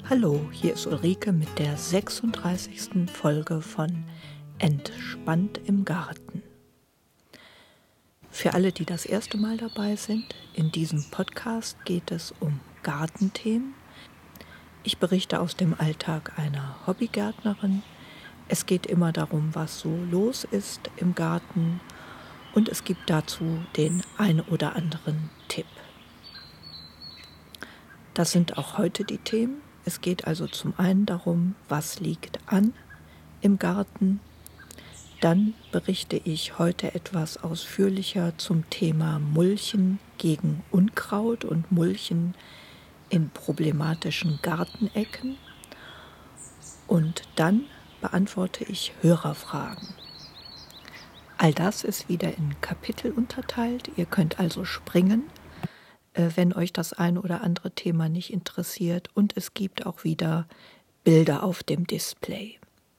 Hallo, hier ist Ulrike mit der 36. Folge von Entspannt im Garten. Für alle, die das erste Mal dabei sind, in diesem Podcast geht es um Gartenthemen. Ich berichte aus dem Alltag einer Hobbygärtnerin. Es geht immer darum, was so los ist im Garten, und es gibt dazu den ein oder anderen Tipp. Das sind auch heute die Themen. Es geht also zum einen darum, was liegt an im Garten. Dann berichte ich heute etwas ausführlicher zum Thema Mulchen gegen Unkraut und Mulchen in problematischen Gartenecken. Und dann beantworte ich Hörerfragen. All das ist wieder in Kapitel unterteilt. Ihr könnt also springen, wenn euch das ein oder andere Thema nicht interessiert. Und es gibt auch wieder Bilder auf dem Display.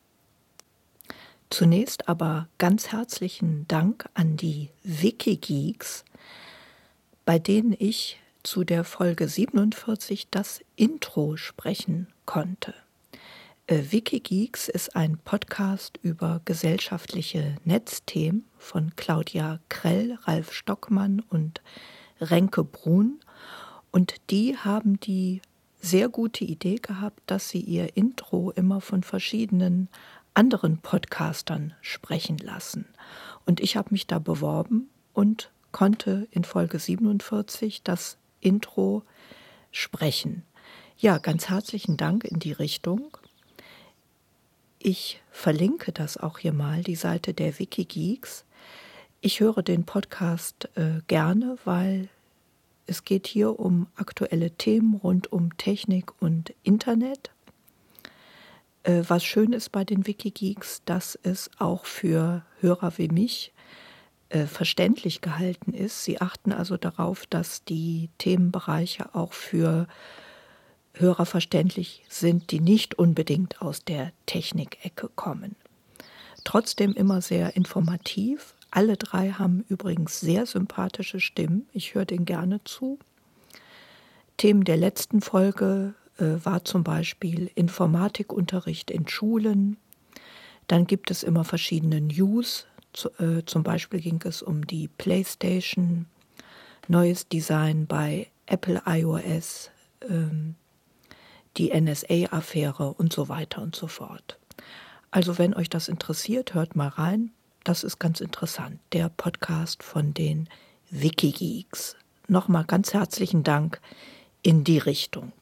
Zunächst aber ganz herzlichen Dank an die Wikigeeks, bei denen ich zu der Folge 47 das Intro sprechen konnte. Wikigeeks ist ein Podcast über gesellschaftliche Netzthemen von Claudia Krell, Ralf Stockmann und Renke Brun, und die haben die sehr gute Idee gehabt, dass sie ihr Intro immer von verschiedenen anderen Podcastern sprechen lassen. Und ich habe mich da beworben und konnte in Folge 47 das Intro sprechen. Ja, ganz herzlichen Dank in die Richtung. Ich verlinke das auch hier mal, die Seite der Wikigeeks. Ich höre den Podcast gerne, weil es geht hier um aktuelle Themen rund um Technik und Internet. Was schön ist bei den Wikigeeks, dass es auch für Hörer wie mich verständlich gehalten ist. Sie achten also darauf, dass die Themenbereiche auch für Hörer verständlich sind, die nicht unbedingt aus der Technikecke kommen. Trotzdem immer sehr informativ. Alle drei haben übrigens sehr sympathische Stimmen. Ich höre denen gerne zu. Themen der letzten Folge war zum Beispiel Informatikunterricht in Schulen. Dann gibt es immer verschiedene News. Zum Beispiel ging es um die PlayStation, neues Design bei Apple iOS, die NSA-Affäre und so weiter und so fort. Also wenn euch das interessiert, hört mal rein. Das ist ganz interessant, der Podcast von den Wikigeeks. Nochmal ganz herzlichen Dank in die Richtung.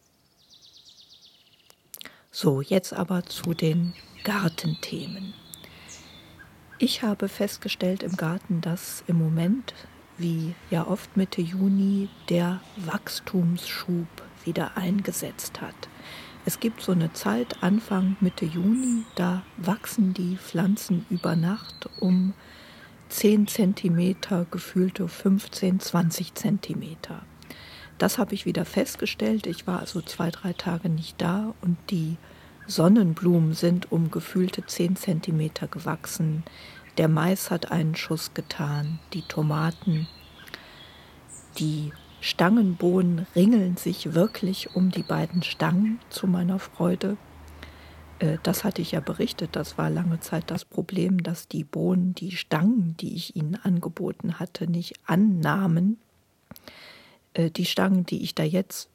So, jetzt aber zu den Gartenthemen. Ich habe festgestellt im Garten, dass im Moment, wie ja oft Mitte Juni, der Wachstumsschub wieder eingesetzt hat. Es gibt so eine Zeit, Anfang Mitte Juni, da wachsen die Pflanzen über Nacht um 10 Zentimeter, gefühlte 15, 20 Zentimeter. Das habe ich wieder festgestellt. Ich war also 2-3 Tage nicht da und die Sonnenblumen sind um gefühlte 10 Zentimeter gewachsen. Der Mais hat einen Schuss getan, die Tomaten, die Stangenbohnen ringeln sich wirklich um die beiden Stangen, zu meiner Freude. Das hatte ich ja berichtet, das war lange Zeit das Problem, dass die Bohnen die Stangen, die ich ihnen angeboten hatte, nicht annahmen. Die Stangen, die ich da jetzt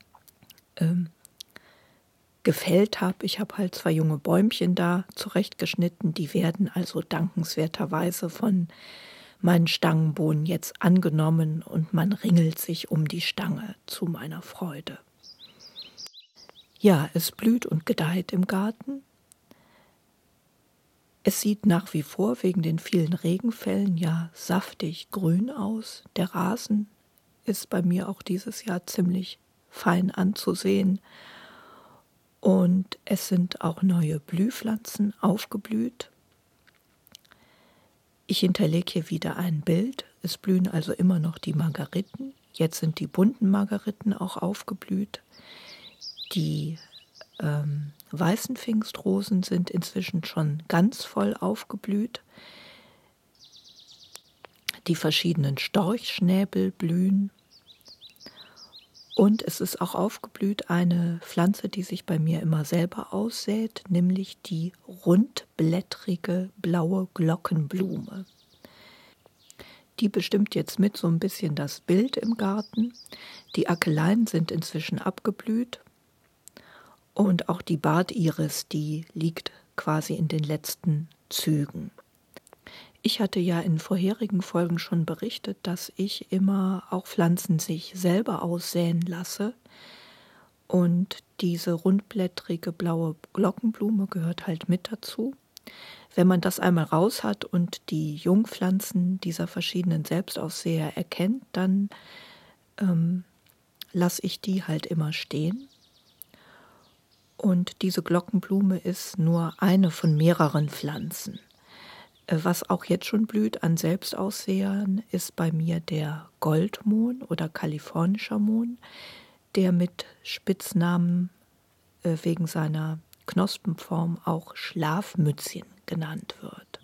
gefällt habe, ich habe halt 2 junge Bäumchen da zurechtgeschnitten, die werden also dankenswerterweise von meinen Stangenbohnen jetzt angenommen und man ringelt sich um die Stange, zu meiner Freude. Ja, es blüht und gedeiht im Garten. Es sieht nach wie vor wegen den vielen Regenfällen ja saftig grün aus. Der Rasen ist bei mir auch dieses Jahr ziemlich fein anzusehen. Und es sind auch neue Blühpflanzen aufgeblüht. Ich hinterlege hier wieder ein Bild. Es blühen also immer noch die Margeriten. Jetzt sind die bunten Margeriten auch aufgeblüht. Die weißen Pfingstrosen sind inzwischen schon ganz voll aufgeblüht. Die verschiedenen Storchschnäbel blühen. Und es ist auch aufgeblüht eine Pflanze, die sich bei mir immer selber aussät, nämlich die rundblättrige blaue Glockenblume. Die bestimmt jetzt mit so ein bisschen das Bild im Garten. Die Akeleien sind inzwischen abgeblüht und auch die Bartiris, die liegt quasi in den letzten Zügen. Ich hatte ja in vorherigen Folgen schon berichtet, dass ich immer auch Pflanzen sich selber aussäen lasse. Und diese rundblättrige blaue Glockenblume gehört halt mit dazu. Wenn man das einmal raus hat und die Jungpflanzen dieser verschiedenen Selbstaussäher erkennt, dann lasse ich die halt immer stehen. Und diese Glockenblume ist nur eine von mehreren Pflanzen. Was auch jetzt schon blüht an Selbstaussehern, ist bei mir der Goldmohn oder kalifornischer Mohn, der mit Spitznamen wegen seiner Knospenform auch Schlafmützchen genannt wird.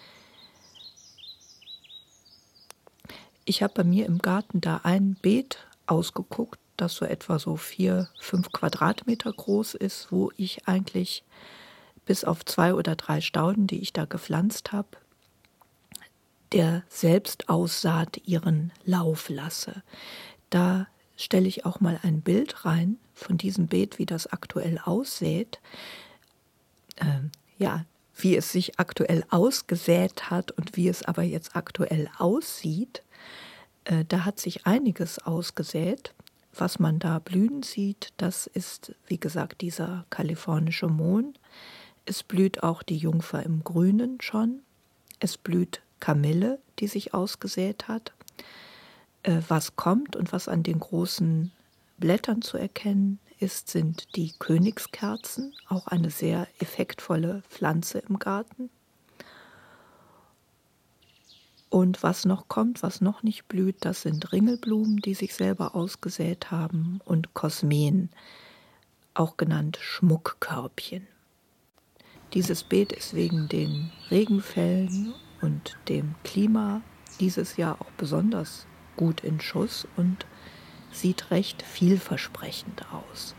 Ich habe bei mir im Garten da ein Beet ausgeguckt, das so etwa so 4-5 Quadratmeter groß ist, wo ich eigentlich bis auf 2 oder 3 Stauden, die ich da gepflanzt habe, der Selbstaussaat ihren Lauf lasse. Da stelle ich auch mal ein Bild rein von diesem Beet, wie das aktuell aussät. Wie es sich aktuell ausgesät hat und wie es aber jetzt aktuell aussieht. Da hat sich einiges ausgesät. Was man da blühen sieht, das ist, wie gesagt, dieser kalifornische Mohn. Es blüht auch die Jungfer im Grünen schon. Es blüht Kamille, die sich ausgesät hat. Was kommt und was an den großen Blättern zu erkennen ist, sind die Königskerzen, auch eine sehr effektvolle Pflanze im Garten. Und was noch kommt, was noch nicht blüht, das sind Ringelblumen, die sich selber ausgesät haben, und Kosmeen, auch genannt Schmuckkörbchen. Dieses Beet ist wegen den Regenfällen und dem Klima dieses Jahr auch besonders gut in Schuss und sieht recht vielversprechend aus.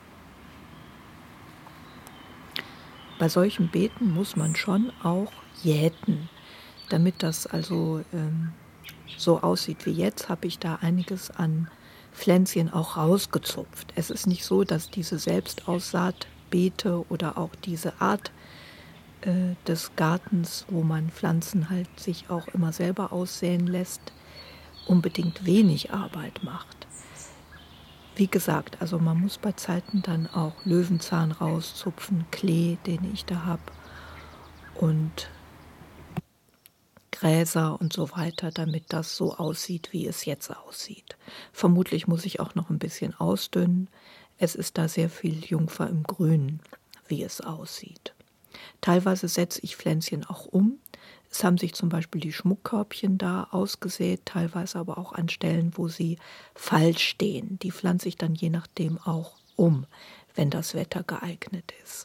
Bei solchen Beeten muss man schon auch jäten. Damit das also so aussieht wie jetzt, habe ich da einiges an Pflänzchen auch rausgezupft. Es ist nicht so, dass diese Selbstaussaatbeete oder auch diese Art des Gartens, wo man Pflanzen halt sich auch immer selber aussäen lässt, unbedingt wenig Arbeit macht. Wie gesagt, also man muss bei Zeiten dann auch Löwenzahn rauszupfen, Klee, den ich da habe, und Gräser und so weiter, damit das so aussieht, wie es jetzt aussieht. Vermutlich muss ich auch noch ein bisschen ausdünnen. Es ist da sehr viel Jungfer im Grünen, wie es aussieht. Teilweise setze ich Pflänzchen auch um. Es haben sich zum Beispiel die Schmuckkörbchen da ausgesät, teilweise aber auch an Stellen, wo sie falsch stehen. Die pflanze ich dann je nachdem auch um, wenn das Wetter geeignet ist.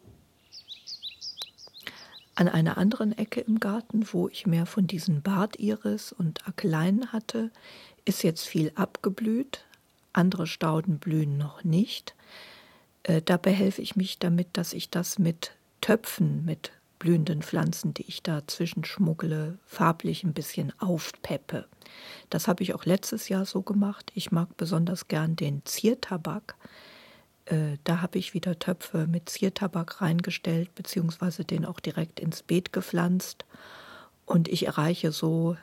An einer anderen Ecke im Garten, wo ich mehr von diesen Bartiris und Akeleien hatte, ist jetzt viel abgeblüht. Andere Stauden blühen noch nicht. Da behelfe ich mich damit, dass ich das mit Töpfen, mit blühenden Pflanzen, die ich da zwischenschmuggle, farblich ein bisschen aufpeppe. Das habe ich auch letztes Jahr so gemacht. Ich mag besonders gern den Ziertabak. Da habe ich wieder Töpfe mit Ziertabak reingestellt, beziehungsweise den auch direkt ins Beet gepflanzt. Und ich erreiche so,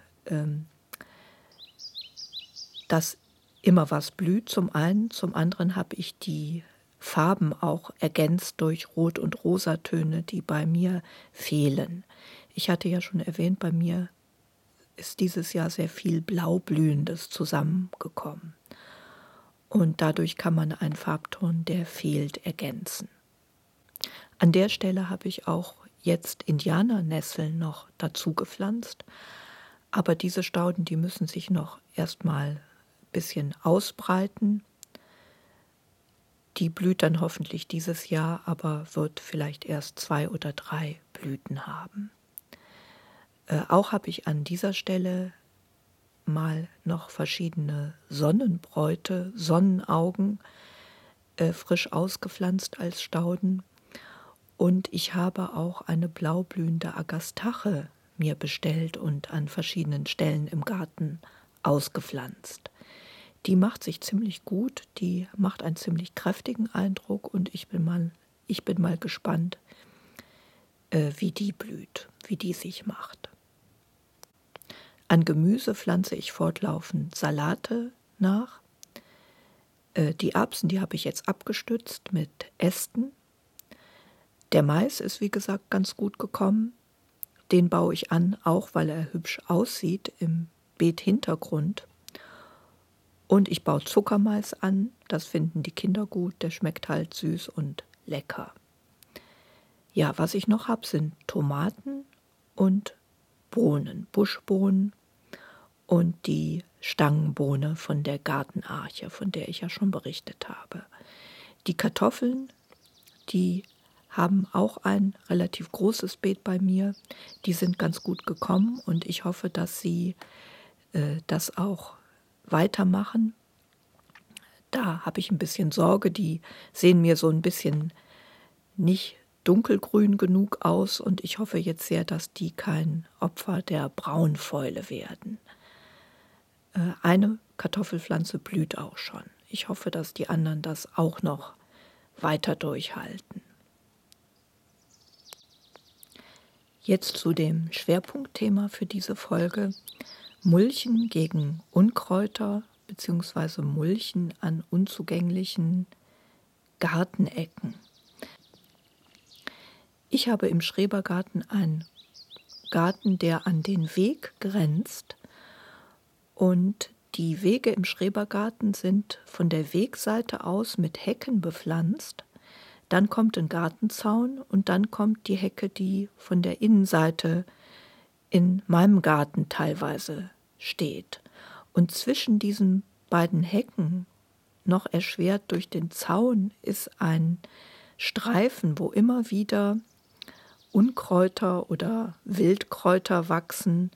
dass immer was blüht zum einen. Zum anderen habe ich die Farben auch ergänzt durch Rot- und Rosatöne, die bei mir fehlen. Ich hatte ja schon erwähnt, bei mir ist dieses Jahr sehr viel Blaublühendes zusammengekommen. Und dadurch kann man einen Farbton, der fehlt, ergänzen. An der Stelle habe ich auch jetzt Indianernesseln noch dazu gepflanzt, aber diese Stauden, die müssen sich noch erstmal ein bisschen ausbreiten. Die blüht dann hoffentlich dieses Jahr, aber wird vielleicht erst 2 oder 3 Blüten haben. Auch habe ich an dieser Stelle mal noch verschiedene Sonnenbräute, Sonnenaugen, frisch ausgepflanzt als Stauden. Und ich habe auch eine blaublühende Agastache mir bestellt und an verschiedenen Stellen im Garten ausgepflanzt. Die macht sich ziemlich gut, die macht einen ziemlich kräftigen Eindruck und ich bin mal gespannt, wie die blüht, wie die sich macht. An Gemüse pflanze ich fortlaufend Salate nach. Die Erbsen, die habe ich jetzt abgestützt mit Ästen. Der Mais ist, wie gesagt, ganz gut gekommen. Den baue ich an, auch weil er hübsch aussieht im Beethintergrund. Und ich baue Zuckermais an, das finden die Kinder gut, der schmeckt halt süß und lecker. Ja, was ich noch habe, sind Tomaten und Bohnen, Buschbohnen und die Stangenbohne von der Gartenarche, von der ich ja schon berichtet habe. Die Kartoffeln, die haben auch ein relativ großes Beet bei mir. Die sind ganz gut gekommen und ich hoffe, dass sie das auch weitermachen. Da habe ich ein bisschen Sorge, die sehen mir so ein bisschen nicht dunkelgrün genug aus und ich hoffe jetzt sehr, dass die kein Opfer der Braunfäule werden. Eine Kartoffelpflanze blüht auch schon. Ich hoffe, dass die anderen das auch noch weiter durchhalten. Jetzt zu dem Schwerpunktthema für diese Folge: Mulchen gegen Unkräuter bzw. Mulchen an unzugänglichen Gartenecken. Ich habe im Schrebergarten einen Garten, der an den Weg grenzt. Und die Wege im Schrebergarten sind von der Wegseite aus mit Hecken bepflanzt. Dann kommt ein Gartenzaun und dann kommt die Hecke, die von der Innenseite in meinem Garten teilweise steht. Und zwischen diesen beiden Hecken, noch erschwert durch den Zaun, ist ein Streifen, wo immer wieder Unkräuter oder Wildkräuter wachsen.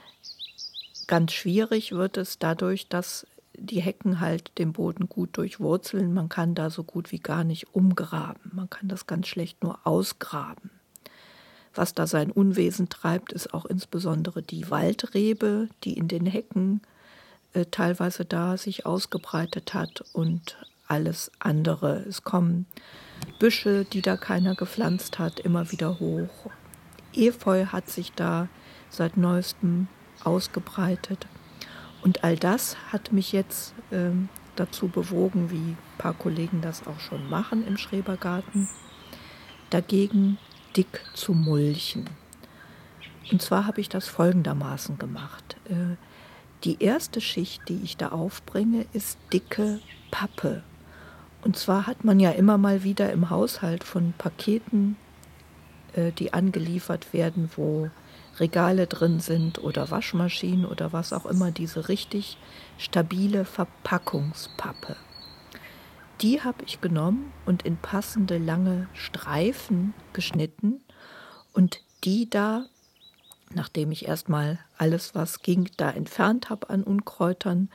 Ganz schwierig wird es dadurch, dass die Hecken halt den Boden gut durchwurzeln. Man kann da so gut wie gar nicht umgraben. Man kann das ganz schlecht nur ausgraben. Was da sein Unwesen treibt, ist auch insbesondere die Waldrebe, die in den Hecken teilweise da sich ausgebreitet hat und alles andere. Es kommen Büsche, die da keiner gepflanzt hat, immer wieder hoch. Efeu hat sich da seit neuestem ausgebreitet. Und all das hat mich jetzt dazu bewogen, wie ein paar Kollegen das auch schon machen im Schrebergarten, dagegen dick zu mulchen. Und zwar habe ich das folgendermaßen gemacht. Die erste Schicht, die ich da aufbringe, ist dicke Pappe. Und zwar hat man ja immer mal wieder im Haushalt von Paketen, die angeliefert werden, wo Regale drin sind oder Waschmaschinen oder was auch immer, diese richtig stabile Verpackungspappe. Die habe ich genommen und in passende lange Streifen geschnitten und die da, nachdem ich erstmal alles, was ging, da entfernt habe an Unkräutern,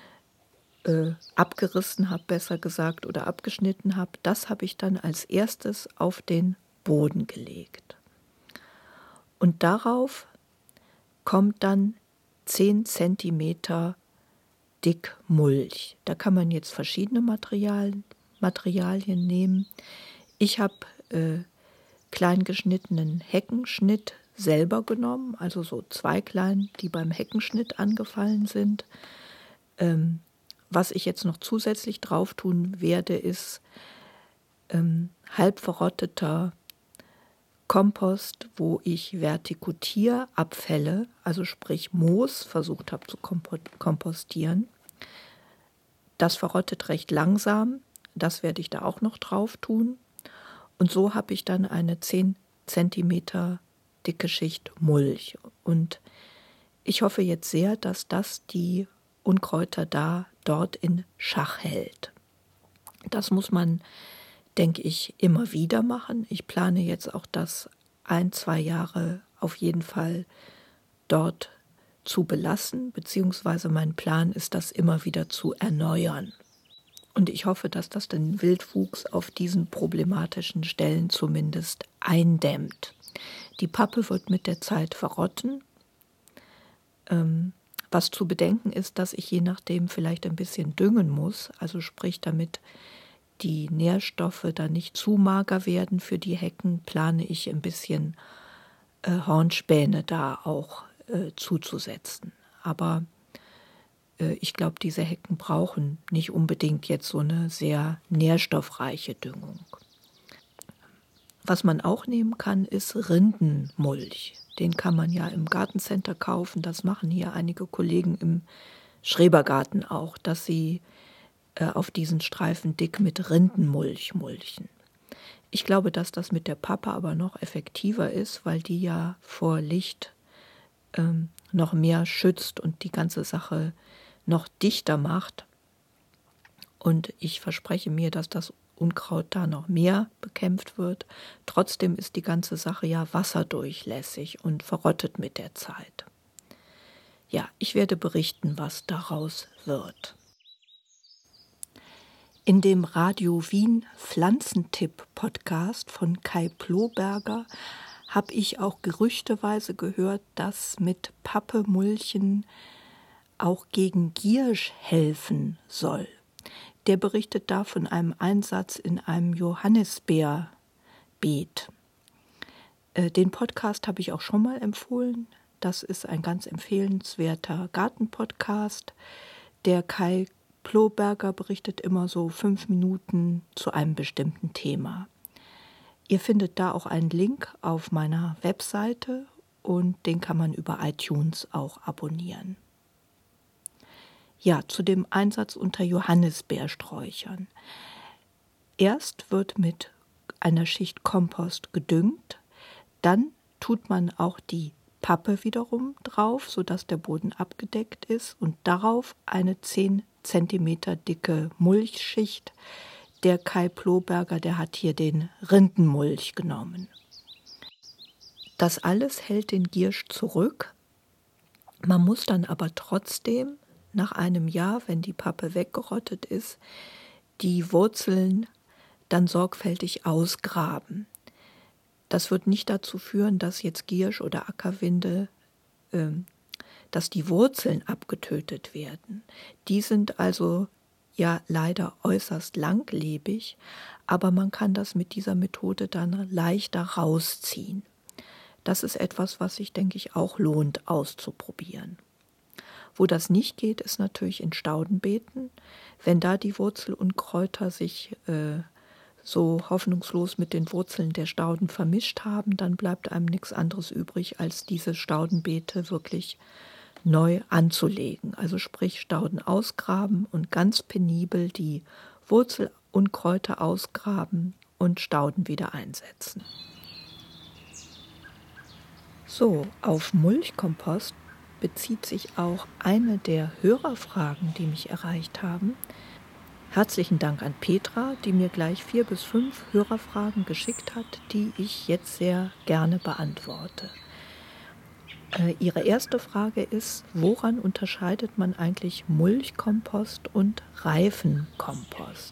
abgerissen habe, besser gesagt, oder abgeschnitten habe, das habe ich dann als erstes auf den Boden gelegt. Und darauf kommt dann 10 Zentimeter dick Mulch. Da kann man jetzt verschiedene Materialien nehmen. Ich habe klein geschnittenen Heckenschnitt selber genommen, also so Zweiglein, die beim Heckenschnitt angefallen sind. Was ich jetzt noch zusätzlich drauf tun werde, ist halb verrotteter Kompost, wo ich Vertikutierabfälle, also sprich Moos, versucht habe zu kompostieren. Das verrottet recht langsam, das werde ich da auch noch drauf tun. Und so habe ich dann eine 10 Zentimeter dicke Schicht Mulch. Und ich hoffe jetzt sehr, dass das die Unkräuter dort in Schach hält. Das muss man, denke ich, immer wieder machen. Ich plane jetzt auch das 1-2 Jahre auf jeden Fall dort zu belassen, beziehungsweise mein Plan ist, das immer wieder zu erneuern. Und ich hoffe, dass das den Wildwuchs auf diesen problematischen Stellen zumindest eindämmt. Die Pappe wird mit der Zeit verrotten. Was zu bedenken ist, dass ich je nachdem vielleicht ein bisschen düngen muss, also sprich, damit die Nährstoffe dann nicht zu mager werden für die Hecken, plane ich ein bisschen Hornspäne da auch zuzusetzen. Aber ich glaube, diese Hecken brauchen nicht unbedingt jetzt so eine sehr nährstoffreiche Düngung. Was man auch nehmen kann, ist Rindenmulch. Den kann man ja im Gartencenter kaufen. Das machen hier einige Kollegen im Schrebergarten auch, dass sie auf diesen Streifen dick mit Rindenmulch mulchen. Ich glaube, dass das mit der Pappe aber noch effektiver ist, weil die ja vor Licht noch mehr schützt und die ganze Sache noch dichter macht. Und ich verspreche mir, dass das Unkraut da noch mehr bekämpft wird. Trotzdem ist die ganze Sache ja wasserdurchlässig und verrottet mit der Zeit. Ja, ich werde berichten, was daraus wird. In dem Radio Wien Pflanzentipp-Podcast von Kai Ploberger habe ich auch gerüchteweise gehört, dass mit Pappe mulchen auch gegen Giersch helfen soll. Der berichtet da von einem Einsatz in einem Johannisbeerbeet. Den Podcast habe ich auch schon mal empfohlen. Das ist ein ganz empfehlenswerter Gartenpodcast. Der Kai Ploberger berichtet immer so 5 Minuten zu einem bestimmten Thema. Ihr findet da auch einen Link auf meiner Webseite und den kann man über iTunes auch abonnieren. Ja, zu dem Einsatz unter Johannisbeersträuchern. Erst wird mit einer Schicht Kompost gedüngt, dann tut man auch die Pappe wiederum drauf, sodass der Boden abgedeckt ist und darauf eine 10 Zentimeter dicke Mulchschicht. Der Kai Ploberger, der hat hier den Rindenmulch genommen. Das alles hält den Giersch zurück. Man muss dann aber trotzdem nach einem Jahr, wenn die Pappe weggerottet ist, die Wurzeln dann sorgfältig ausgraben. Das wird nicht dazu führen, dass jetzt Giersch oder Ackerwinde, dass die Wurzeln abgetötet werden. Die sind also ja leider äußerst langlebig, aber man kann das mit dieser Methode dann leichter rausziehen. Das ist etwas, was sich, denke ich, auch lohnt auszuprobieren. Wo das nicht geht, ist natürlich in Staudenbeeten. Wenn da die Wurzelunkräuter sich so hoffnungslos mit den Wurzeln der Stauden vermischt haben, dann bleibt einem nichts anderes übrig, als diese Staudenbeete wirklich neu anzulegen. Also sprich Stauden ausgraben und ganz penibel die Wurzelunkräuter ausgraben und Stauden wieder einsetzen. So, auf Mulchkompost bezieht sich auch eine der Hörerfragen, die mich erreicht haben. Herzlichen Dank an Petra, die mir gleich 4 bis 5 Hörerfragen geschickt hat, die ich jetzt sehr gerne beantworte. Ihre erste Frage ist, woran unterscheidet man eigentlich Mulchkompost und Reifenkompost?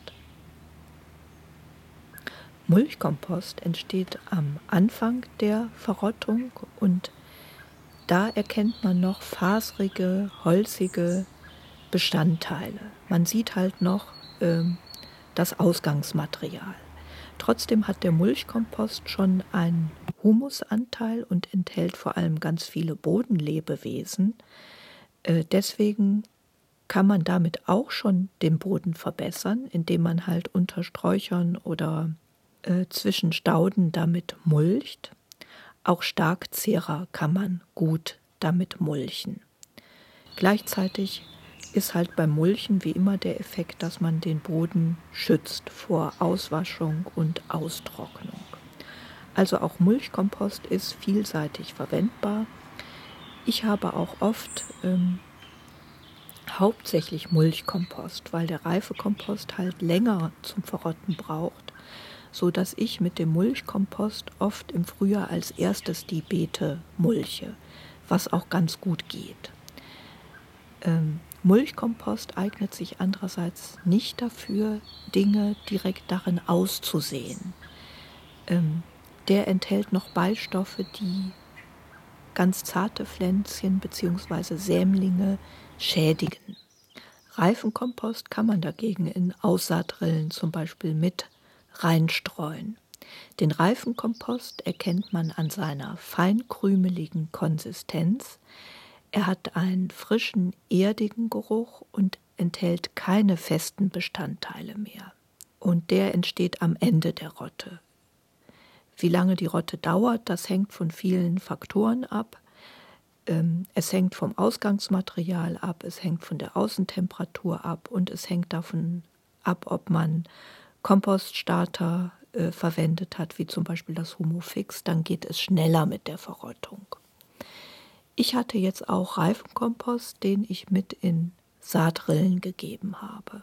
Mulchkompost entsteht am Anfang der Verrottung und da erkennt man noch faserige, holzige Bestandteile. Man sieht halt noch das Ausgangsmaterial. Trotzdem hat der Mulchkompost schon einen Humusanteil und enthält vor allem ganz viele Bodenlebewesen. Deswegen kann man damit auch schon den Boden verbessern, indem man halt unter Sträuchern oder zwischen Stauden damit mulcht. Auch Starkzehrer kann man gut damit mulchen. Gleichzeitig ist halt beim Mulchen wie immer der Effekt, dass man den Boden schützt vor Auswaschung und Austrocknung. Also auch Mulchkompost ist vielseitig verwendbar. Ich habe auch oft hauptsächlich Mulchkompost, weil der Reifekompost halt länger zum Verrotten braucht, so dass ich mit dem Mulchkompost oft im Frühjahr als erstes die Beete mulche, was auch ganz gut geht. Mulchkompost eignet sich andererseits nicht dafür, Dinge direkt darin auszusehen. Der enthält noch Beistoffe, die ganz zarte Pflänzchen bzw. Sämlinge schädigen. Reifenkompost kann man dagegen in Aussaatrillen zum Beispiel mit reinstreuen. Den Reifenkompost erkennt man an seiner feinkrümeligen Konsistenz. Er hat einen frischen, erdigen Geruch und enthält keine festen Bestandteile mehr. Und der entsteht am Ende der Rotte. Wie lange die Rotte dauert, das hängt von vielen Faktoren ab. Es hängt vom Ausgangsmaterial ab, es hängt von der Außentemperatur ab und es hängt davon ab, ob man Kompoststarter verwendet hat, wie zum Beispiel das Humofix, dann geht es schneller mit der Verrottung. Ich hatte jetzt auch Reifenkompost, den ich mit in Saatrillen gegeben habe.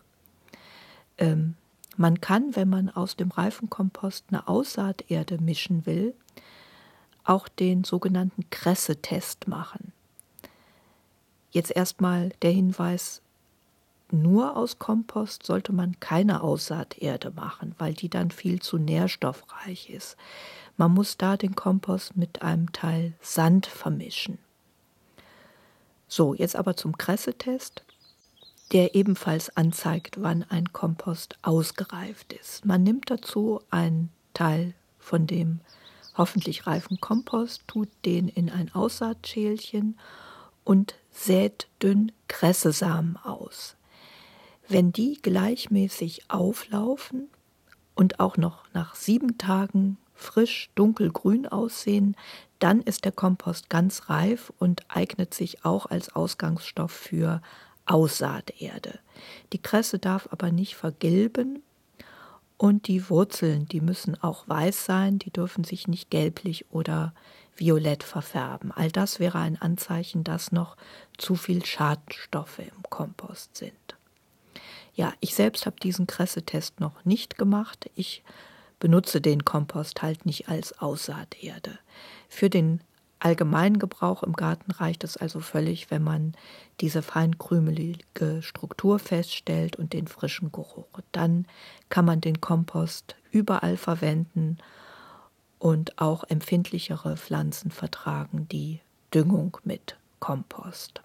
Man kann, wenn man aus dem Reifenkompost eine Aussaaterde mischen will, auch den sogenannten Kressetest machen. Jetzt erstmal der Hinweis, nur aus Kompost sollte man keine Aussaaterde machen, weil die dann viel zu nährstoffreich ist. Man muss da den Kompost mit einem Teil Sand vermischen. So, jetzt aber zum Kressetest, der ebenfalls anzeigt, wann ein Kompost ausgereift ist. Man nimmt dazu einen Teil von dem hoffentlich reifen Kompost, tut den in ein Aussaatschälchen und sät dünn Kressesamen aus. Wenn die gleichmäßig auflaufen und auch noch nach 7 Tagen frisch dunkelgrün aussehen, dann ist der Kompost ganz reif und eignet sich auch als Ausgangsstoff für Aussaaterde. Die Kresse darf aber nicht vergilben und die Wurzeln, die müssen auch weiß sein, die dürfen sich nicht gelblich oder violett verfärben. All das wäre ein Anzeichen, dass noch zu viel Schadstoffe im Kompost sind. Ja, ich selbst habe diesen Kressetest noch nicht gemacht. Ich benutze den Kompost halt nicht als Aussaaterde. Für den allgemeinen Gebrauch im Garten reicht es also völlig, wenn man diese feinkrümelige Struktur feststellt und den frischen Geruch. Dann kann man den Kompost überall verwenden und auch empfindlichere Pflanzen vertragen die Düngung mit Kompost.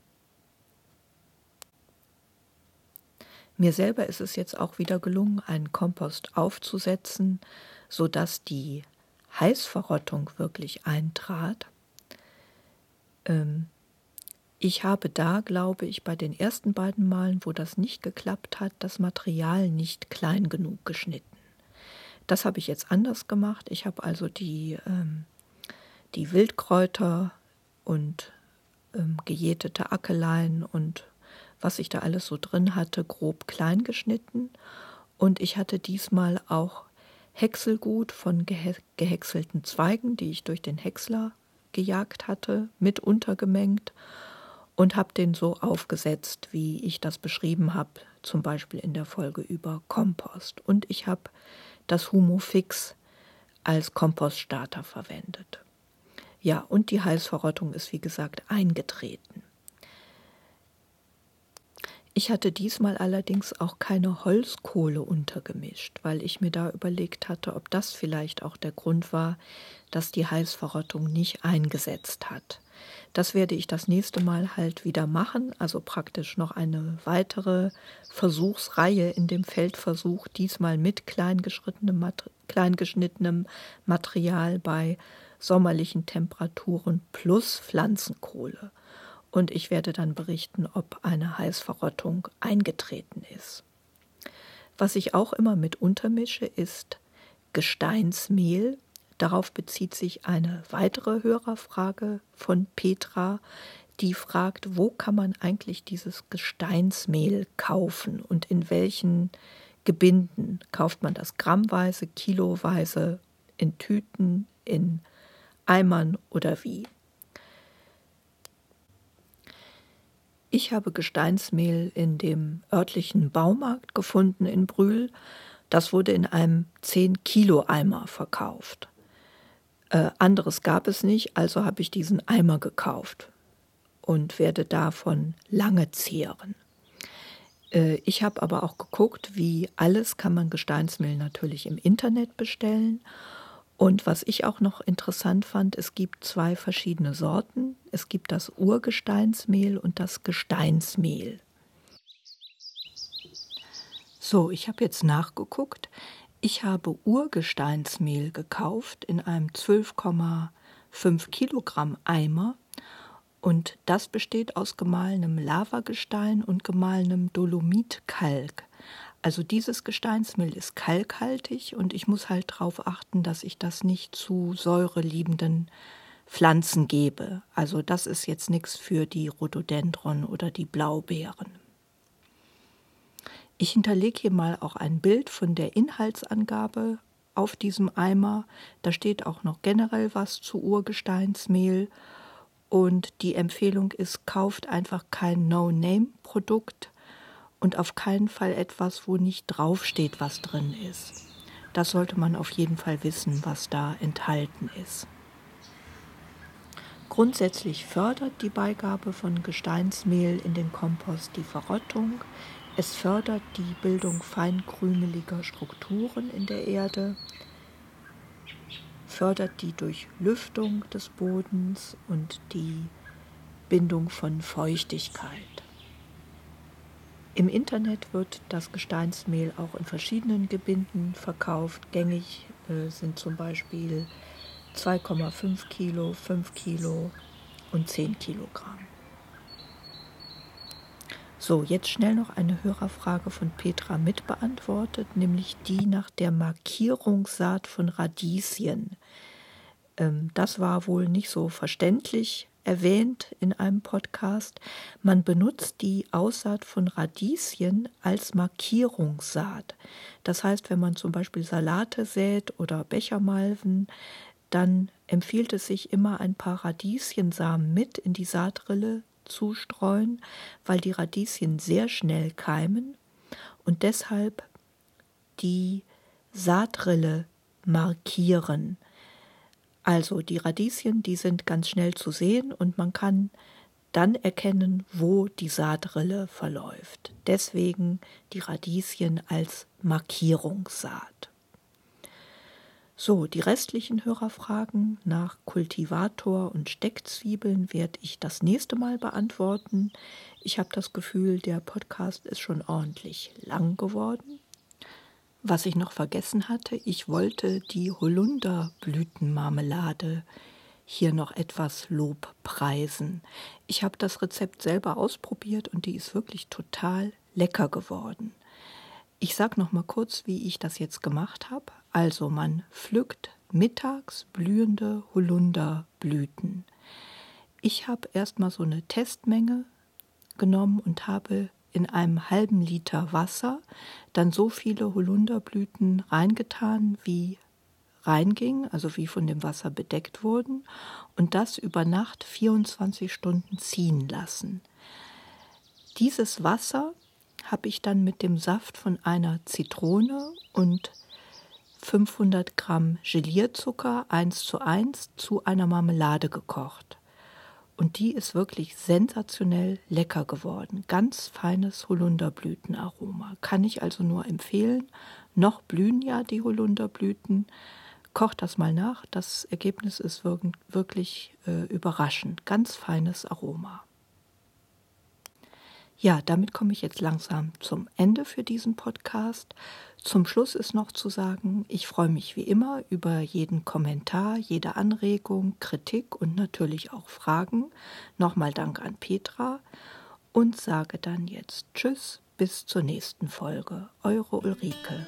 Mir selber ist es jetzt auch wieder gelungen, einen Kompost aufzusetzen, sodass die Heißverrottung wirklich eintrat. Ich habe da, glaube ich, bei den ersten beiden Malen, wo das nicht geklappt hat, das Material nicht klein genug geschnitten. Das habe ich jetzt anders gemacht. Ich habe also die Wildkräuter und gejätete Ackeleien und was ich da alles so drin hatte, grob klein geschnitten. Und ich hatte diesmal auch Häckselgut von gehäckselten Zweigen, die ich durch den Häcksler gejagt hatte, mit untergemengt und habe den so aufgesetzt, wie ich das beschrieben habe, zum Beispiel in der Folge über Kompost. Und ich habe das Humofix als Kompoststarter verwendet. Ja, und die Heißverrottung ist, wie gesagt, eingetreten. Ich hatte diesmal allerdings auch keine Holzkohle untergemischt, weil ich mir da überlegt hatte, ob das vielleicht auch der Grund war, dass die Heißverrottung nicht eingesetzt hat. Das werde ich das nächste Mal halt wieder machen, also praktisch noch eine weitere Versuchsreihe in dem Feldversuch, diesmal mit kleingeschnittenem Material bei sommerlichen Temperaturen plus Pflanzenkohle. Und ich werde dann berichten, ob eine Heißverrottung eingetreten ist. Was ich auch immer mit untermische, ist Gesteinsmehl. Darauf bezieht sich eine weitere Hörerfrage von Petra, die fragt, wo kann man eigentlich dieses Gesteinsmehl kaufen und in welchen Gebinden? Kauft man das grammweise, kiloweise, in Tüten, in Eimern oder wie? Ich habe Gesteinsmehl in dem örtlichen Baumarkt gefunden in Brühl. Das wurde in einem 10-Kilo-Eimer verkauft. Anderes gab es nicht, also habe ich diesen Eimer gekauft. und werde davon lange zehren. Ich habe aber auch geguckt, wie alles kann man Gesteinsmehl natürlich im Internet bestellen. Und was ich auch noch interessant fand, es gibt 2 verschiedene Sorten. Es gibt das Urgesteinsmehl und das Gesteinsmehl. So, ich habe jetzt nachgeguckt. Ich habe Urgesteinsmehl gekauft in einem 12,5 Kilogramm Eimer. Und das besteht aus gemahlenem Lavagestein und gemahlenem Dolomitkalk. Also dieses Gesteinsmehl ist kalkhaltig und ich muss halt darauf achten, dass ich das nicht zu säureliebenden Pflanzen gebe. Also das ist jetzt nichts für die Rhododendron oder die Blaubeeren. Ich hinterlege hier mal auch ein Bild von der Inhaltsangabe auf diesem Eimer. Da steht auch noch generell was zu Urgesteinsmehl. Und die Empfehlung ist, kauft einfach kein No-Name-Produkt und auf keinen Fall etwas, wo nicht draufsteht, was drin ist. Das sollte man auf jeden Fall wissen, was da enthalten ist. Grundsätzlich fördert die Beigabe von Gesteinsmehl in den Kompost die Verrottung. Es fördert die Bildung feinkrümeliger Strukturen in der Erde, fördert die Durchlüftung des Bodens und die Bindung von Feuchtigkeit. Im Internet wird das Gesteinsmehl auch in verschiedenen Gebinden verkauft. Gängig sind zum Beispiel 2,5 Kilo, 5 Kilo und 10 Kilogramm. So, jetzt schnell noch eine Hörerfrage von Petra mitbeantwortet, nämlich die nach der Markierungssaat von Radieschen. Das war wohl nicht so verständlich erwähnt in einem Podcast. Man benutzt die Aussaat von Radieschen als Markierungssaat. Das heißt, wenn man zum Beispiel Salate sät oder Bechermalven, dann empfiehlt es sich immer, ein paar Radieschensamen mit in die Saatrille zu streuen, weil die Radieschen sehr schnell keimen und deshalb die Saatrille markieren. Also die Radieschen, die sind ganz schnell zu sehen und man kann dann erkennen, wo die Saatrille verläuft. Deswegen die Radieschen als Markierungssaat. So, die restlichen Hörerfragen nach Kultivator und Steckzwiebeln werde ich das nächste Mal beantworten. Ich habe das Gefühl, der Podcast ist schon ordentlich lang geworden. Was ich noch vergessen hatte, ich wollte die Holunderblütenmarmelade hier noch etwas Lob preisen. Ich habe das Rezept selber ausprobiert und die ist wirklich total lecker geworden. Ich sage noch mal kurz, wie ich das jetzt gemacht habe. Also man pflückt mittags blühende Holunderblüten. Ich habe erstmal so eine Testmenge genommen und habe in einem halben Liter Wasser dann so viele Holunderblüten reingetan, wie reinging, also wie von dem Wasser bedeckt wurden, und das über Nacht 24 Stunden ziehen lassen. Dieses Wasser habe ich dann mit dem Saft von einer Zitrone und 500 Gramm Gelierzucker 1:1 zu einer Marmelade gekocht. Und die ist wirklich sensationell lecker geworden. Ganz feines Holunderblütenaroma. Kann ich also nur empfehlen. Noch blühen ja die Holunderblüten. Kocht das mal nach. Das Ergebnis ist wirklich überraschend. Ganz feines Aroma. Ja, damit komme ich jetzt langsam zum Ende für diesen Podcast. Zum Schluss ist noch zu sagen, ich freue mich wie immer über jeden Kommentar, jede Anregung, Kritik und natürlich auch Fragen. Nochmal Dank an Petra und sage dann jetzt Tschüss, bis zur nächsten Folge. Eure Ulrike.